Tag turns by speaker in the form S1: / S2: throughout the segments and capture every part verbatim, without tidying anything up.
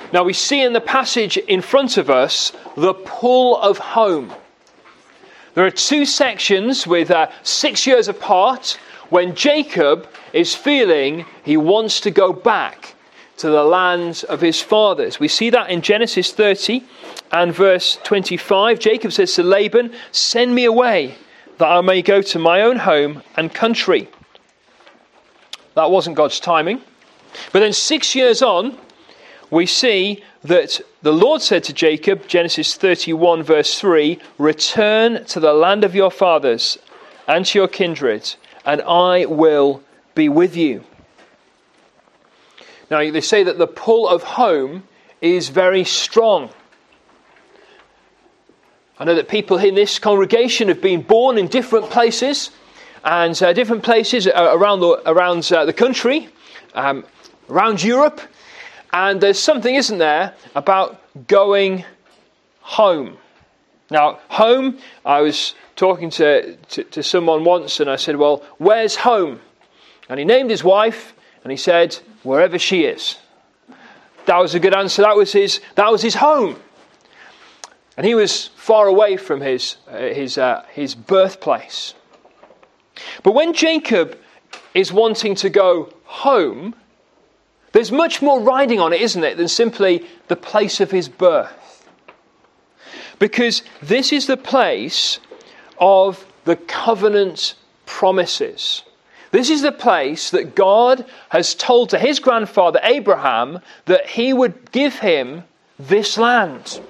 S1: Now we see in the passage in front of us the pull of home. There are two sections with uh, six years apart when Jacob is feeling he wants to go back to the land of his fathers. We see that in Genesis thirty and verse twenty-five. Jacob says to Laban, "Send me away that I may go to my own home and country." That wasn't God's timing. But then six years on, we see that the Lord said to Jacob, Genesis thirty-one verse three, "Return to the land of your fathers and to your kindred, and I will be with you." Now they say that the pull of home is very strong. I know that people in this congregation have been born in different places, and uh, different places around the, around uh, the country, um, around Europe. And there's something, isn't there, about going home. Now, home, I was talking to, to, to someone once and I said, "Well, where's home?" And he named his wife and he said, "Wherever she is." That was a good answer. That was his, that was his home. And he was far away from his, uh, his, uh, his birthplace. But when Jacob is wanting to go home, there's much more riding on it, isn't it, than simply the place of his birth. Because this is the place of the covenant promises. This is the place that God has told to his grandfather Abraham that he would give him this land.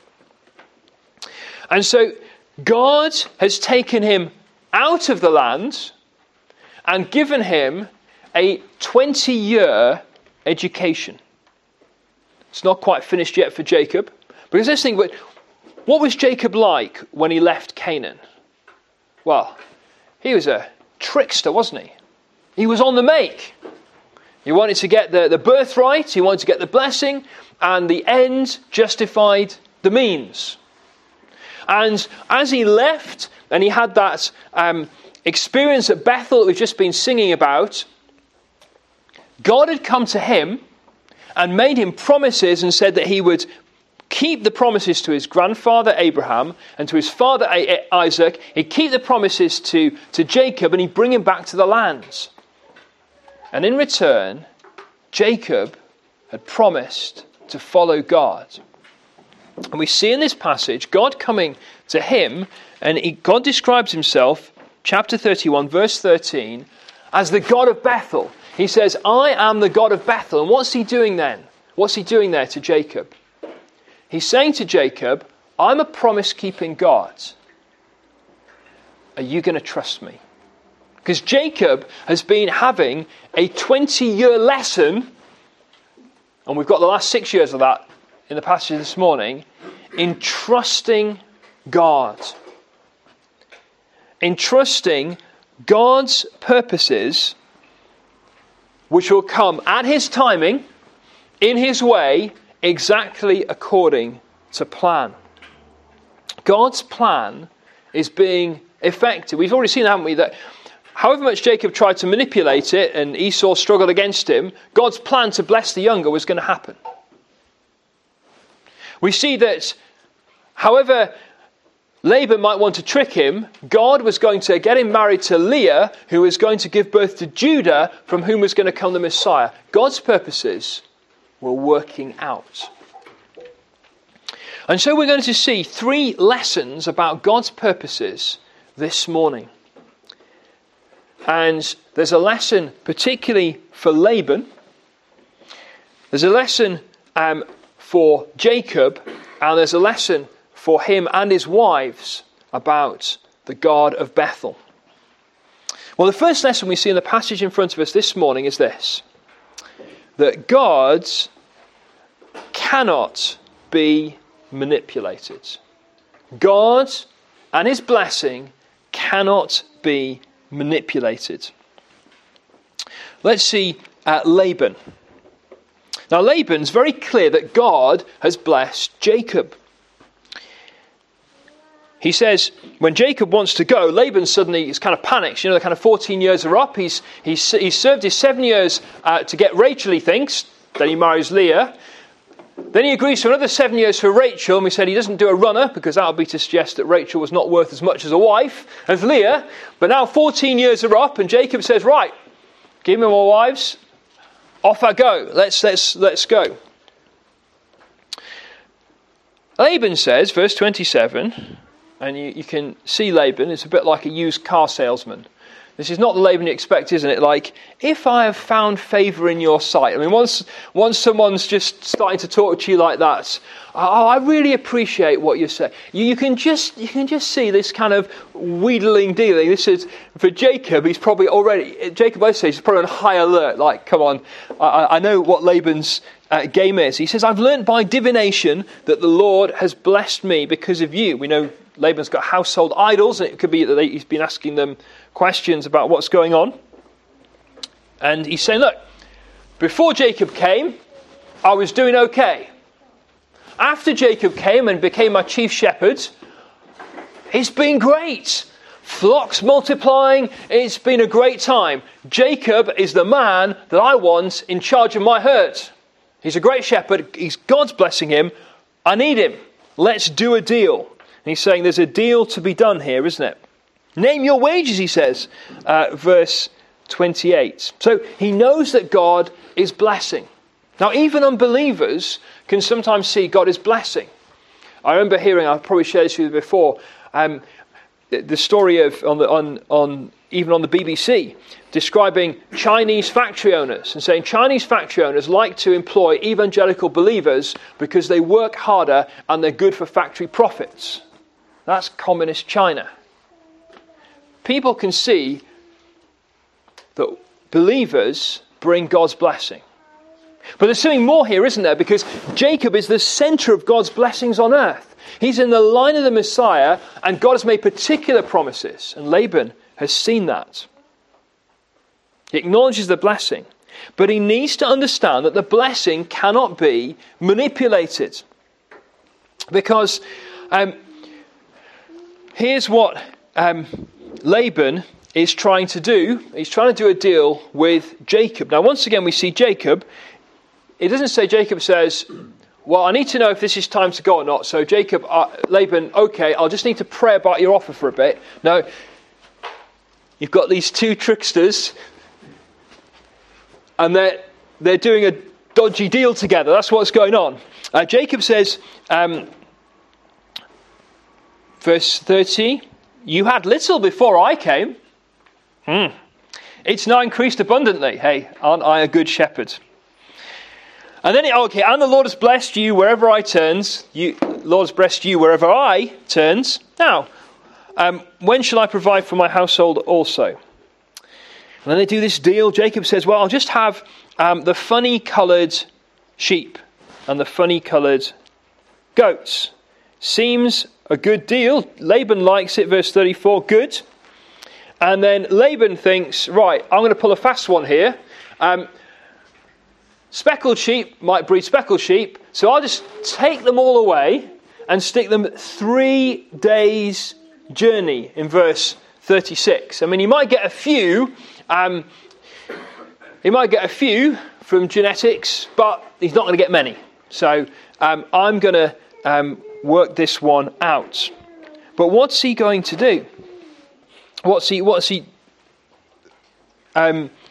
S1: And so God has taken him out of the land and given him a twenty-year education. It's not quite finished yet for Jacob. Because let's think, what was Jacob like when he left Canaan? Well, he was a trickster, wasn't he? He was on the make. He wanted to get the, the birthright, he wanted to get the blessing, and the end justified the means. And as he left, and he had that um, experience at Bethel that we've just been singing about, God had come to him and made him promises and said that he would keep the promises to his grandfather Abraham and to his father Isaac. He'd keep the promises to, to Jacob and he'd bring him back to the land. And in return, Jacob had promised to follow God. And we see in this passage God coming to him, and he, God describes himself, chapter thirty-one, verse thirteen, as the God of Bethel. He says, "I am the God of Bethel." And what's he doing then? What's he doing there to Jacob? He's saying to Jacob, "I'm a promise-keeping God. Are you going to trust me?" Because Jacob has been having a twenty-year lesson, and we've got the last six years of that in the passage this morning, in trusting God. In trusting God's purposes, which will come at his timing, in his way, exactly according to plan. God's plan is being effective. We've already seen, haven't we, that however much Jacob tried to manipulate it and Esau struggled against him, God's plan to bless the younger was going to happen. We see that however Laban might want to trick him, God was going to get him married to Leah, who was going to give birth to Judah, from whom was going to come the Messiah. God's purposes were working out. And so we're going to see three lessons about God's purposes this morning. And there's a lesson particularly for Laban. There's a lesson um, for Jacob, and there's a lesson for him and his wives about the God of Bethel. Well, the first lesson we see in the passage in front of us this morning is this: that God cannot be manipulated. God and his blessing cannot be manipulated. Let's see uh, Laban. Now, Laban's very clear that God has blessed Jacob. He says, when Jacob wants to go, Laban suddenly is kind of panics. You know, the kind of fourteen years are up. He's he's, he's served his seven years uh, to get Rachel, he thinks. Then he marries Leah. Then he agrees to another seven years for Rachel, and we said he doesn't do a runner, because that would be to suggest that Rachel was not worth as much as a wife as Leah. But now fourteen years are up, and Jacob says, right, give me more wives, off I go, let's, let's, let's go. Laban says, verse twenty-seven, and you, you can see Laban, it's a bit like a used car salesman. This is not the Laban you expect, isn't it? Like, if I have found favour in your sight. I mean, once once someone's just starting to talk to you like that, oh, I really appreciate what you say. You, you can just you can just see this kind of wheedling dealing. This is, for Jacob, he's probably already, Jacob, I say, he's probably on high alert. Like, come on, I, I know what Laban's uh, game is. He says, I've learnt by divination that the Lord has blessed me because of you. We know Laban's got household idols, and it could be that he's been asking them questions about what's going on. And he's saying, look, before Jacob came, I was doing okay. After Jacob came and became my chief shepherd, it's been great. Flocks multiplying, it's been a great time. Jacob is the man that I want in charge of my herd. He's a great shepherd. He's God's blessing him. I need him. Let's do a deal. And he's saying there's a deal to be done here, isn't it? Name your wages, he says, uh, verse twenty-eight. So he knows that God is blessing. Now, even unbelievers can sometimes see God is blessing. I remember hearing, I've probably shared this with you before, um, the, the story of, on, the, on, on even on the B B C, describing Chinese factory owners and saying Chinese factory owners like to employ evangelical believers because they work harder and they're good for factory profits. That's communist China. People can see that believers bring God's blessing. But there's something more here, isn't there? Because Jacob is the centre of God's blessings on earth. He's in the line of the Messiah, and God has made particular promises. And Laban has seen that. He acknowledges the blessing. But he needs to understand that the blessing cannot be manipulated. Because um, here's what Um, Laban is trying to do. He's trying to do a deal with Jacob. Now, once again, we see Jacob. It doesn't say Jacob says, well, I need to know if this is time to go or not. So Jacob, uh, Laban, okay, I'll just need to pray about your offer for a bit. No, you've got these two tricksters, and they're, they're doing a dodgy deal together. That's what's going on. Uh, Jacob says, um, verse thirty, you had little before I came. Hmm. It's now increased abundantly. Hey, aren't I a good shepherd? And then, okay, and the Lord has blessed you wherever I turns. You, Lord has blessed you wherever I turns. Now, um, when shall I provide for my household also? And then they do this deal. Jacob says, well, I'll just have um, the funny-coloured sheep and the funny-coloured goats. Seems a good deal. Laban likes it, verse thirty-four, good. And then Laban thinks, right, I'm going to pull a fast one here. Um, speckled sheep might breed speckled sheep, so I'll just take them all away and stick them three days' journey in verse thirty-six. I mean, he might get a few, um, he might get a few from genetics, but he's not going to get many. So um, I'm going to um, work this one out. But what's he going to do? What's he? What's he? Um,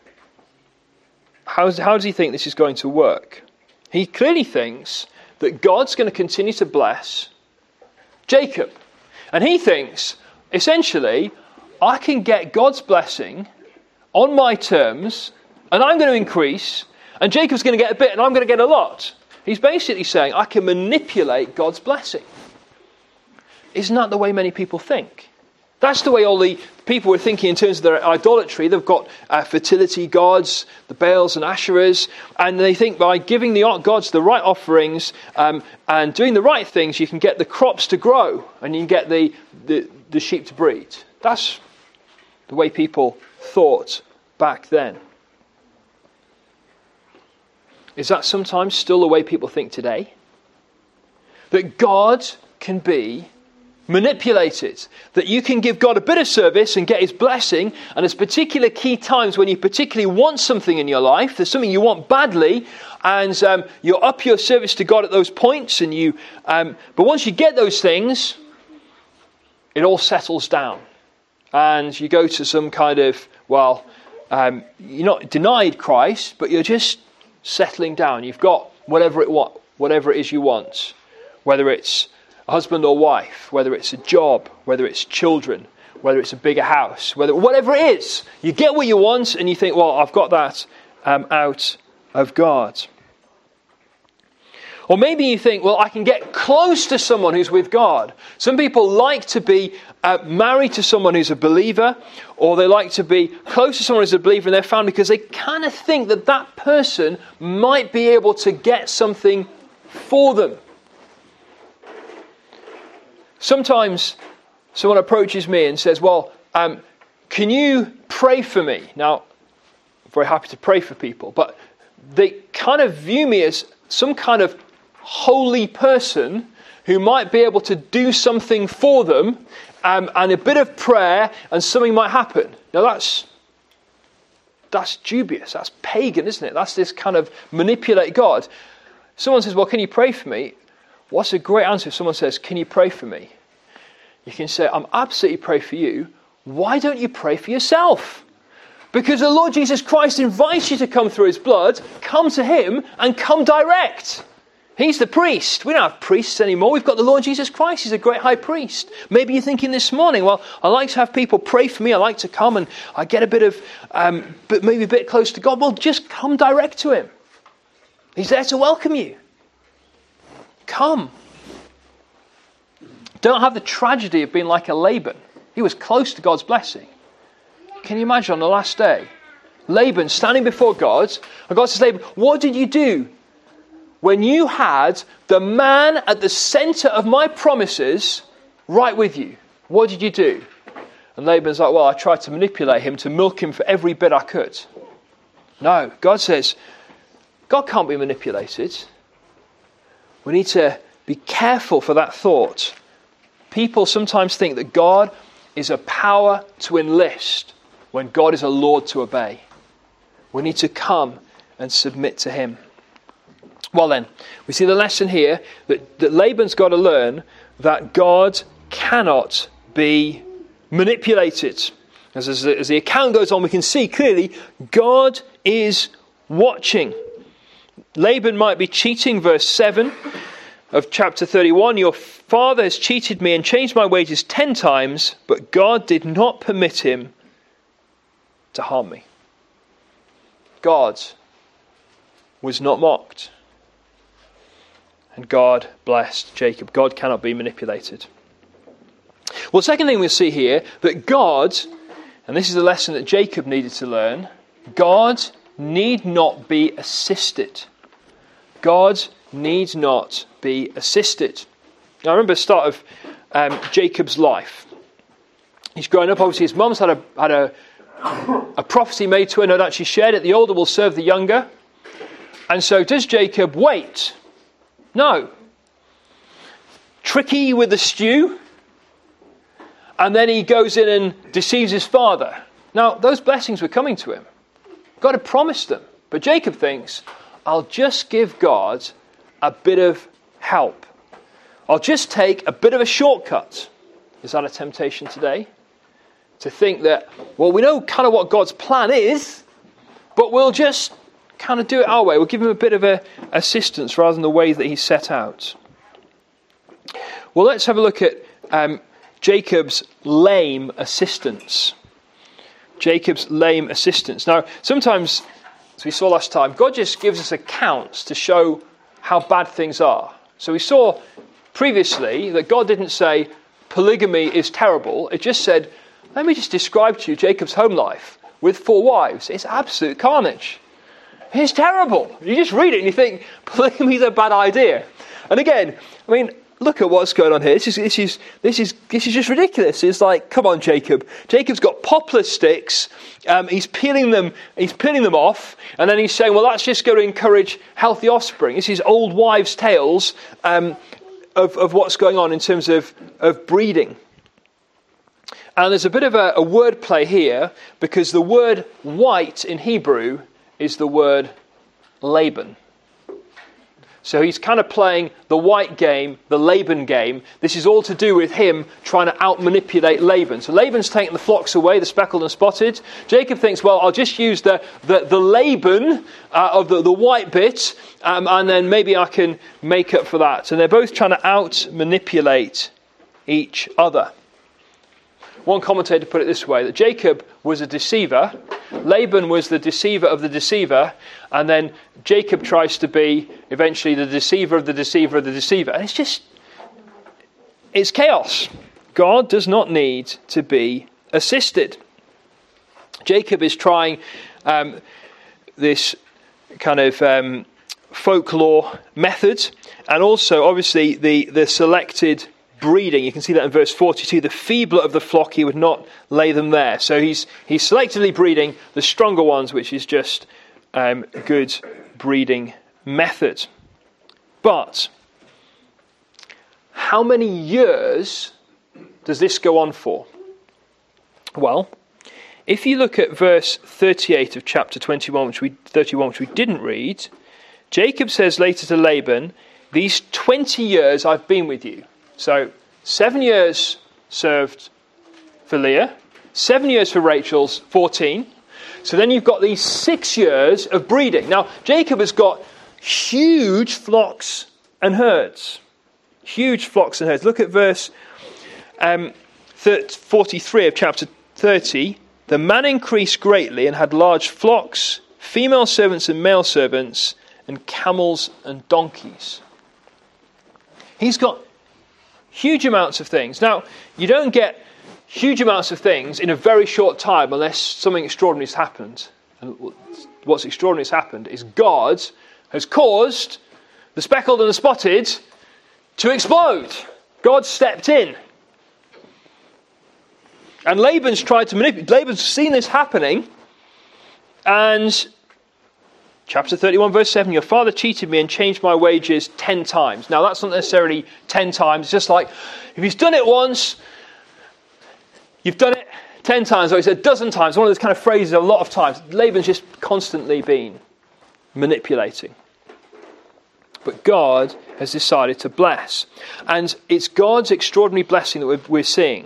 S1: how, how does he think this is going to work? He clearly thinks that God's going to continue to bless Jacob, and he thinks essentially, I can get God's blessing on my terms, and I'm going to increase, and Jacob's going to get a bit, and I'm going to get a lot. He's basically saying, I can manipulate God's blessing. Isn't that the way many people think? That's the way all the people were thinking in terms of their idolatry. They've got uh, fertility gods, the Baals and Asherahs, and they think by giving the gods the right offerings um, and doing the right things, you can get the crops to grow and you can get the, the, the sheep to breed. That's the way people thought back then. Is that sometimes still the way people think today? That God can be manipulated. That you can give God a bit of service and get his blessing, and there's particular key times when you particularly want something in your life, there's something you want badly, and um, you up your service to God at those points, and you. Um, but once you get those things, it all settles down. And you go to some kind of, well, um, you're not denied Christ, but you're just settling down. You've got whatever it what, whatever it is you want, whether it's a husband or wife, whether it's a job, whether it's children, whether it's a bigger house, whether whatever it is, you get what you want, and you think, well, I've got that um, out of God. Or maybe you think, well, I can get close to someone who's with God. Some people like to be uh, married to someone who's a believer, or they like to be close to someone who's a believer in their family because they kind of think that that person might be able to get something for them. Sometimes someone approaches me and says, well, um, can you pray for me? Now, I'm very happy to pray for people, but they kind of view me as some kind of holy person who might be able to do something for them, um, and a bit of prayer and something might happen. Now that's that's dubious, that's pagan, isn't it? That's this kind of manipulate God. Someone says, well, can you pray for me? What's a great answer if someone says, can you pray for me? You can say, I'm absolutely pray for you. Why don't you pray for yourself? Because the Lord Jesus Christ invites you to come through his blood, come to him and come direct. He's the priest. We don't have priests anymore. We've got the Lord Jesus Christ. He's a great high priest. Maybe you're thinking this morning, well, I like to have people pray for me. I like to come and I get a bit of, um, but maybe a bit close to God. Well, just come direct to him. He's there to welcome you. Come. Don't have the tragedy of being like a Laban. He was close to God's blessing. Can you imagine on the last day? Laban standing before God, and God says, Laban, what did you do when you had the man at the center of my promises right with you? What did you do? And Laban's like, well, I tried to manipulate him to milk him for every bit I could. No, God says, God can't be manipulated. We need to be careful for that thought. People sometimes think that God is a power to enlist when God is a Lord to obey. We need to come and submit to him. Well then, we see the lesson here that, that Laban's got to learn that God cannot be manipulated. As, as, as the account goes on, we can see clearly God is watching. Laban might be cheating, verse seven of chapter thirty-one. Your father has cheated me and changed my wages ten times, but God did not permit him to harm me. God was not mocked. And God blessed Jacob. God cannot be manipulated. Well, the second thing we see here, that God, and this is the lesson that Jacob needed to learn, God need not be assisted. God need not be assisted. Now, I remember the start of um, Jacob's life. He's growing up. Obviously, his mum's had a had a, a prophecy made to her, no doubt she shared it. The older will serve the younger. And so does Jacob wait? No. Tricky with the stew. And then he goes in and deceives his father. Now, those blessings were coming to him. God had promised them. But Jacob thinks, I'll just give God a bit of help. I'll just take a bit of a shortcut. Is that a temptation today? To think that, well, we know kind of what God's plan is, but we'll just kind of do it our way. We'll give him a bit of a assistance rather than the way that he set out. Well, let's have a look at um, Jacob's lame assistance. Jacob's lame assistance. Now, sometimes, as we saw last time, God just gives us accounts to show how bad things are. So we saw previously that God didn't say polygamy is terrible. It just said, let me just describe to you Jacob's home life with four wives. It's absolute carnage. It's terrible. You just read it and you think, polygamy is a bad idea. And again, I mean, look at what's going on here. This is this is this is this is just ridiculous. It's like, come on, Jacob. Jacob's got poplar sticks. Um, he's peeling them. He's peeling them off, and then he's saying, "Well, that's just going to encourage healthy offspring." This is old wives' tales. Um, of, of what's going on in terms of, of breeding. And there's a bit of a, a word play here, because the word white in Hebrew is the word Laban. So he's kind of playing the white game, the Laban game. This is all to do with him trying to out-manipulate Laban. So Laban's taking the flocks away, the speckled and spotted. Jacob thinks, well, I'll just use the, the, the Laban uh, of the, the white bit, um, and then maybe I can make up for that. So they're both trying to out-manipulate each other. One commentator put it this way, that Jacob was a deceiver, Laban was the deceiver of the deceiver, and then Jacob tries to be eventually the deceiver of the deceiver of the deceiver. And it's just, it's chaos. God does not need to be assisted. Jacob is trying um, this kind of um, folklore method, and also obviously the, the selected breeding. You can see that in verse forty-two. The feebler of the flock, he would not lay them there. So he's he's selectively breeding the stronger ones, which is just um, good breeding method. But how many years does this go on for? Well, if you look at verse thirty-eight of chapter twenty-one, which we thirty-one, which we didn't read, Jacob says later to Laban, "These twenty years I've been with you." So, seven years served for Leah, seven years for Rachel's fourteen. So then you've got these six years of breeding. Now, Jacob has got huge flocks and herds. Huge flocks and herds. Look at verse um, forty-three of chapter thirty. The man increased greatly and had large flocks, female servants and male servants, and camels and donkeys. He's got huge amounts of things. Now, you don't get huge amounts of things in a very short time unless something extraordinary has happened. And what's extraordinary has happened is God has caused the speckled and the spotted to explode. God stepped in. And Laban's tried to manipulate. Laban's seen this happening. And chapter thirty-one, verse seven, your father cheated me and changed my wages ten times. Now, that's not necessarily ten times. It's just like, if he's done it once, you've done it ten times, or he said a dozen times. One of those kind of phrases a lot of times. Laban's just constantly been manipulating. But God has decided to bless. And it's God's extraordinary blessing that we're, we're seeing.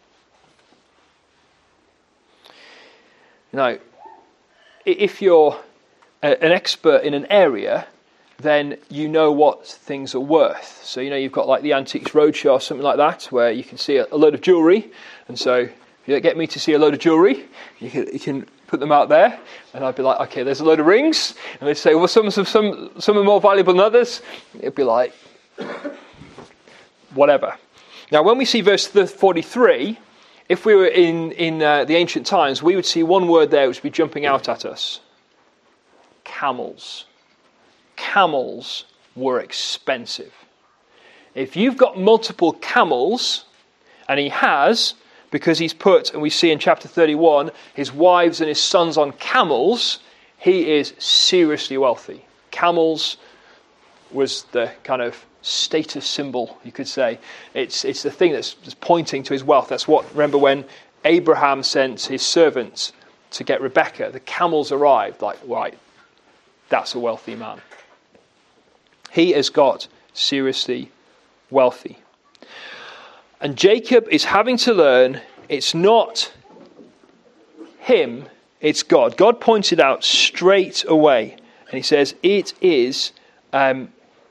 S1: Now, if you're an expert in an area, then you know what things are worth. So, you know, you've got like the Antiques Roadshow or something like that, where you can see a, a load of jewellery. And so, if you get me to see a load of jewellery, you can, you can put them out there. And I'd be like, okay, there's a load of rings. And they'd say, well, some, some, some, some are more valuable than others. It'd be like, whatever. Now, when we see verse forty-three, if we were in, in uh, the ancient times, we would see one word there which would be jumping out at us. Camels. Camels were expensive. If you've got multiple camels, and he has, because he's put, and we see in chapter thirty-one, his wives and his sons on camels, he is seriously wealthy. Camels was the kind of status symbol, you could say. It's it's the thing that's pointing to his wealth. That's what, remember when Abraham sent his servants to get Rebekah, the camels arrived, like, right, that's a wealthy man. He has got seriously wealthy. And Jacob is having to learn it's not him, it's God. God points it out straight away. And he says, it is um,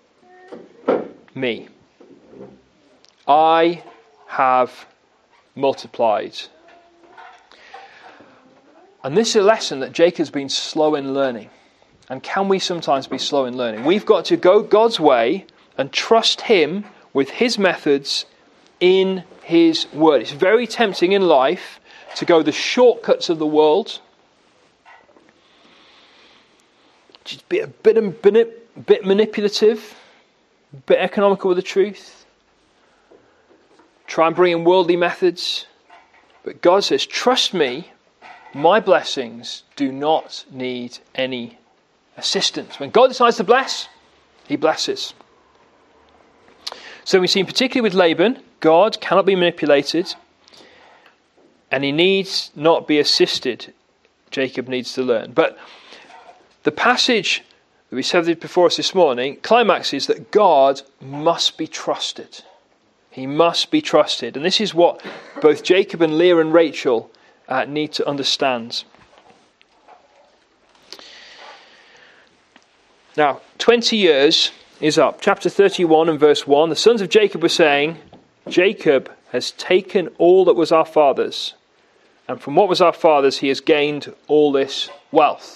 S1: me. I have multiplied. And this is a lesson that Jacob's been slow in learning. And can we sometimes be slow in learning? We've got to go God's way and trust him with his methods in his word. It's very tempting in life to go the shortcuts of the world. Just be a bit, a bit, a bit manipulative, a bit economical with the truth. Try and bring in worldly methods. But God says, trust me, my blessings do not need any assistance. When God decides to bless, he blesses. So we see, particularly with Laban, God cannot be manipulated, and he needs not be assisted. Jacob needs to learn. But the passage that we said before us this morning climaxes that God must be trusted. He must be trusted. And this is what both Jacob and Leah and Rachel uh, need to understand. Now, twenty years is up. Chapter thirty-one and verse one. The sons of Jacob were saying, Jacob has taken all that was our father's, and from what was our father's he has gained all this wealth.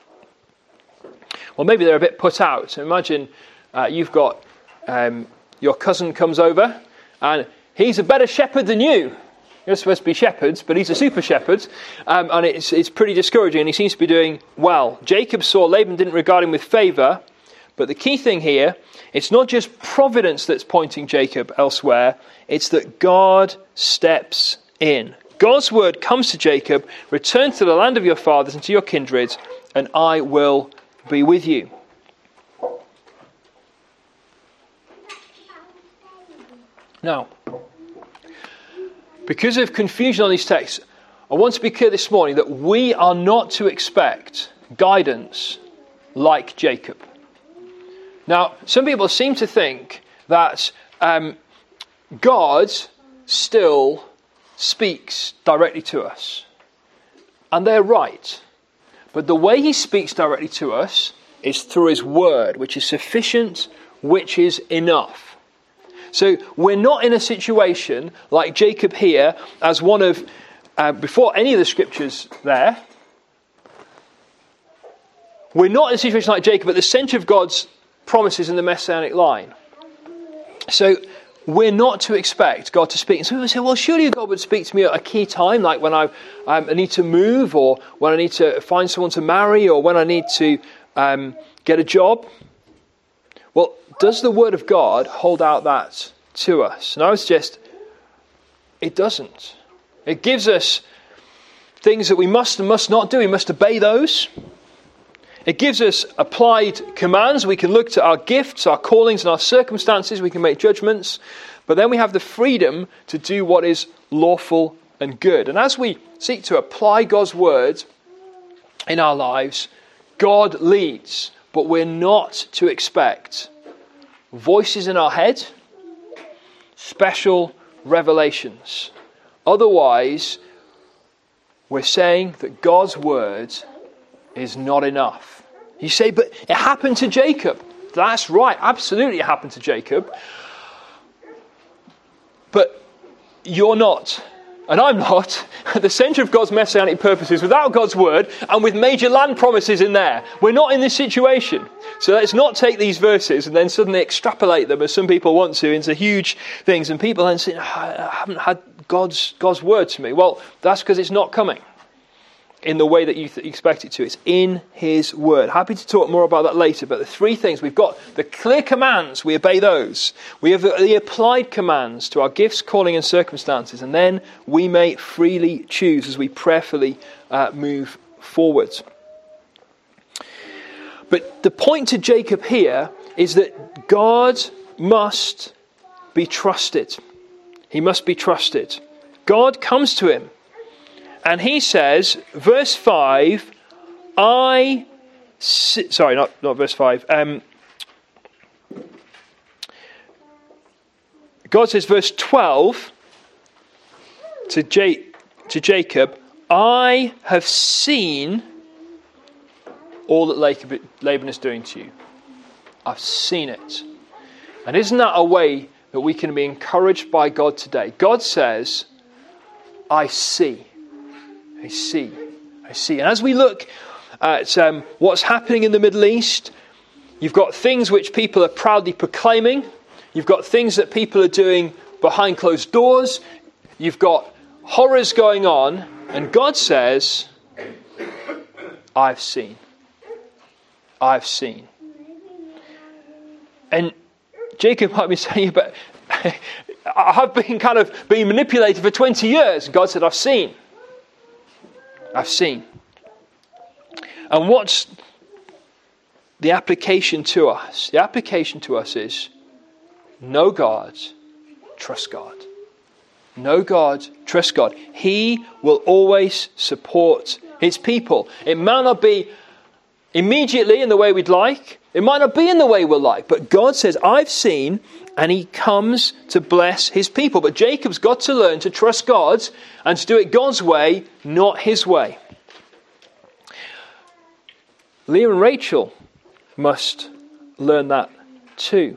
S1: Well, maybe they're a bit put out. So imagine uh, you've got um, your cousin comes over, and he's a better shepherd than you. You're supposed to be shepherds, but he's a super shepherd, um, and it's it's pretty discouraging, and he seems to be doing well. Jacob saw Laban didn't regard him with favour, but the key thing here, it's not just providence that's pointing Jacob elsewhere, it's that God steps in. God's word comes to Jacob, return to the land of your fathers and to your kindred, and I will be with you. Now, because of confusion on these texts, I want to be clear this morning that we are not to expect guidance like Jacob. Now, some people seem to think that um, God still speaks directly to us. And they're right. But the way he speaks directly to us is through his word, which is sufficient, which is enough. So we're not in a situation like Jacob here, as one of, uh, before any of the scriptures there, we're not in a situation like Jacob at the centre of God's promises in the Messianic line. So we're not to expect God to speak. And some people say, well, surely God would speak to me at a key time, like when I, um, I need to move, or when I need to find someone to marry, or when I need to um, get a job. Well, does the word of God hold out that to us? And I would suggest it doesn't. It gives us things that we must and must not do. We must obey those. It gives us applied commands. We can look to our gifts, our callings, and our circumstances. We can make judgments. But then we have the freedom to do what is lawful and good. And as we seek to apply God's word in our lives, God leads. But we're not to expect voices in our head, special revelations. Otherwise, we're saying that God's word is not enough. You say, but it happened to Jacob. That's right, absolutely it happened to Jacob. But you're not, and I'm not, at the centre of God's messianic purposes without God's word and with major land promises in there. We're not in this situation. So let's not take these verses and then suddenly extrapolate them, as some people want to, into huge things. And people then say, I haven't had God's God's word to me. Well, that's because it's not coming in the way that you th- expect it to. It's in his word. Happy to talk more about that later. But the three things, we've got the clear commands, we obey those. We have the applied commands to our gifts, calling and circumstances. And then we may freely choose as we prayerfully uh, move forward. But the point to Jacob here is that God must be trusted. He must be trusted. God comes to him. And he says, verse five, I... Si- sorry, not, not verse five. Um, God says, verse twelve, to, J- to Jacob, I have seen all that Laban is doing to you. I've seen it. And isn't that a way that we can be encouraged by God today? God says, I see. I see. I see. And as we look at um, what's happening in the Middle East, you've got things which people are proudly proclaiming. You've got things that people are doing behind closed doors. You've got horrors going on. And God says, I've seen. I've seen. And Jacob might be saying, but I've been kind of being manipulated for twenty years. And God said, I've seen. I've seen. And what's the application to us? The application to us is, know God, trust God. Know God, trust God. He will always support his people. It might not be immediately in the way we'd like. It might not be in the way we'll like. But God says, I've seen, and he comes to bless his people. But Jacob's got to learn to trust God and to do it God's way, not his way. Leah and Rachel must learn that too.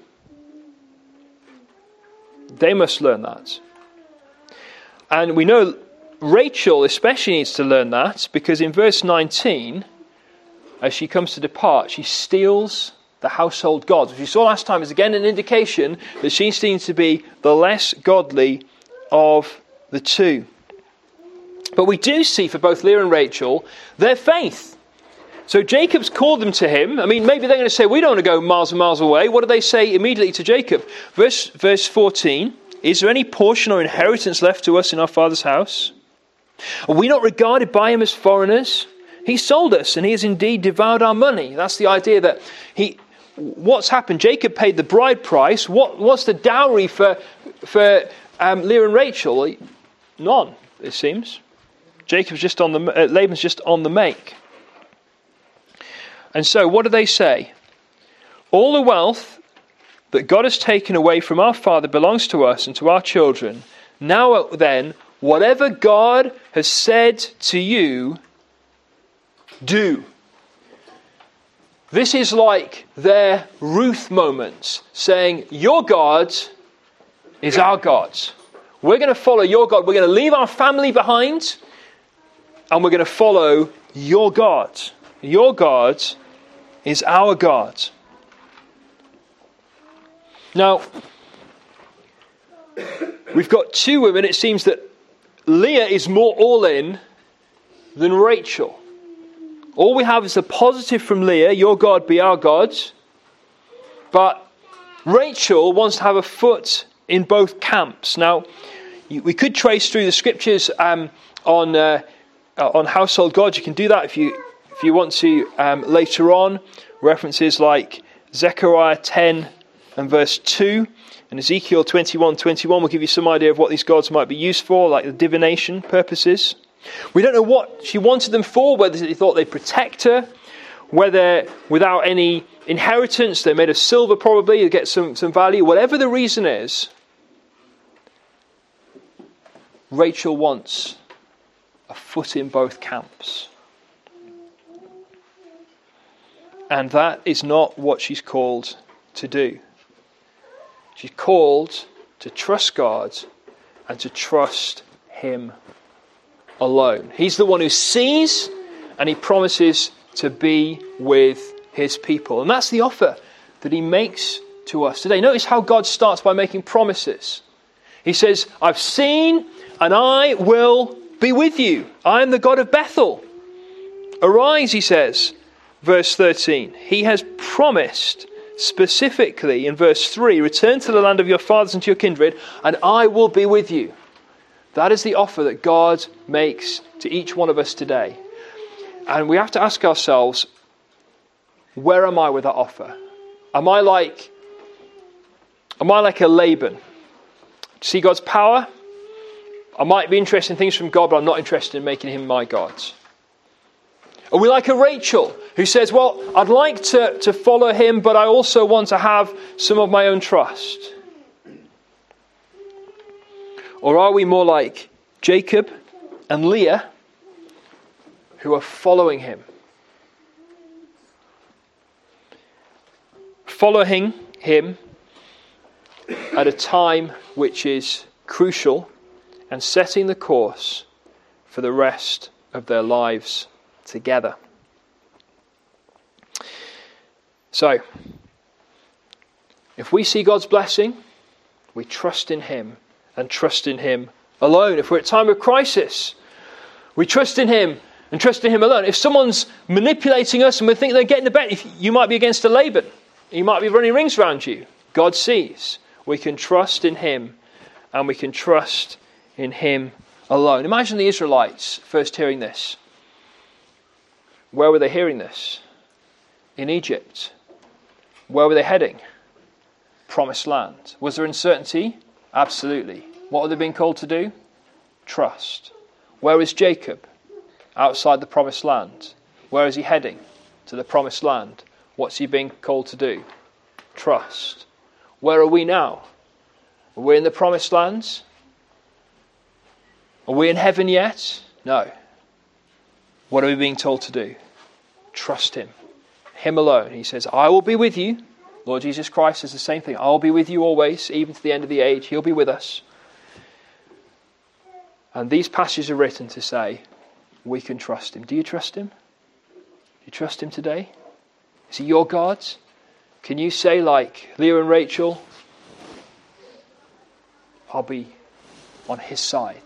S1: They must learn that. And we know Rachel especially needs to learn that, because in verse nineteen, as she comes to depart, she steals the household gods, which we saw last time is again an indication that she seems to be the less godly of the two. But we do see for both Leah and Rachel their faith. So Jacob's called them to him. I mean, maybe they're going to say, we don't want to go miles and miles away. What do they say immediately to Jacob? Verse, verse fourteen, is there any portion or inheritance left to us in our father's house? Are we not regarded by him as foreigners? He sold us, and he has indeed devoured our money. That's the idea that he... What's happened? Jacob paid the bride price. What, what's the dowry for, for um, Leah and Rachel? None, it seems. Jacob's just on the... Uh, Laban's just on the make. And so, what do they say? All the wealth that God has taken away from our father belongs to us and to our children. Now then, whatever God has said to you, do. This is like their Ruth moments, saying, your God is our God. We're going to follow your God. We're going to leave our family behind, and we're going to follow your God. Your God is our God. Now, we've got two women. It seems that Leah is more all in than Rachel. All we have is a positive from Leah, your God be our God. But Rachel wants to have a foot in both camps. Now, we could trace through the scriptures um, on uh, on household gods. You can do that if you if you want to um, later on. References like Zechariah ten and verse two, and Ezekiel twenty-one twenty-one will give you some idea of what these gods might be used for, like the divination purposes. We don't know what she wanted them for, whether she thought they'd protect her, whether without any inheritance, they're made of silver probably, to get some, some value. Whatever the reason is, Rachel wants a foot in both camps. And that is not what she's called to do. She's called to trust God and to trust him alone. He's the one who sees, and he promises to be with his people. And that's the offer that he makes to us today. Notice how God starts by making promises. He says, I've seen, and I will be with you. I am the God of Bethel. Arise, he says, verse thirteen. He has promised specifically in verse three, return to the land of your fathers and to your kindred, and I will be with you. That is the offer that God makes to each one of us today. And we have to ask ourselves, where am I with that offer? Am I like, am I like a Laban? See God's power? I might be interested in things from God, but I'm not interested in making him my God. Are we like a Rachel who says, well, I'd like to, to follow him, but I also want to have some of my own trust? Or are we more like Jacob and Leah, who are following him? Following him at a time which is crucial and setting the course for the rest of their lives together. So, if we see God's blessing, we trust in him and trust in him alone. If we're at a time of crisis, we trust in him and trust in him alone. If someone's manipulating us and we think they're getting the better, you might be against a Laban. He might be running rings around you. God sees. We can trust in him, and we can trust in him alone. Imagine the Israelites first hearing this. Where were they hearing this? In Egypt. Where were they heading? promised land. Was there uncertainty? Absolutely. What were they being called to do? Trust. Where is Jacob? Outside the promised land. Where is he heading? To the promised land. What's he being called to do? Trust. Where are we now? Are we in the promised lands? Are we in heaven yet? No. What are we being told to do? Trust him. Him alone. He says, I will be with you. Lord Jesus Christ says the same thing. I will be with you always, even to the end of the age. He'll be with us. And these passages are written to say, we can trust him. Do you trust him? Do you trust him today? Is he your God? Can you say like Leah and Rachel, I'll be on his side?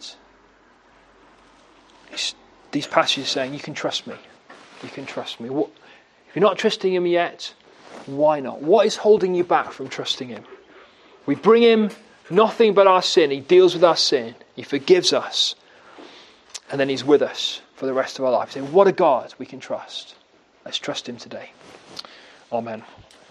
S1: These, these passages are saying, you can trust me. You can trust me. What, if you're not trusting him yet, why not? What is holding you back from trusting him? We bring him nothing but our sin. He deals with our sin. He forgives us. And then he's with us for the rest of our life. So what a God we can trust. Let's trust him today. Amen.